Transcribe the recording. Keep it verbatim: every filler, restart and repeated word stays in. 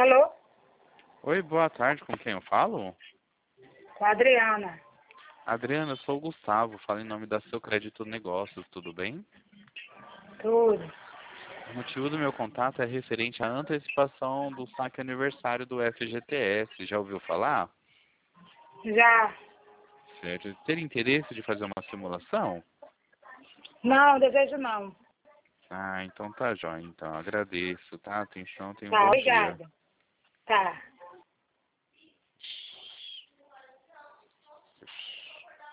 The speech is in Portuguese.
Alô? Oi, boa tarde, com quem eu falo? Com a Adriana. Adriana, eu sou o Gustavo, falo em nome da Seu Crédito Negócios, tudo bem? Tudo. O motivo do meu contato é referente à antecipação do saque aniversário do F G T S, já ouviu falar? Já. Certo, ter interesse de fazer uma simulação? Não, desejo não. Ah, então tá jóia, então agradeço, tá? Atenção, tenha um Tá, bom dia. obrigada. Tá.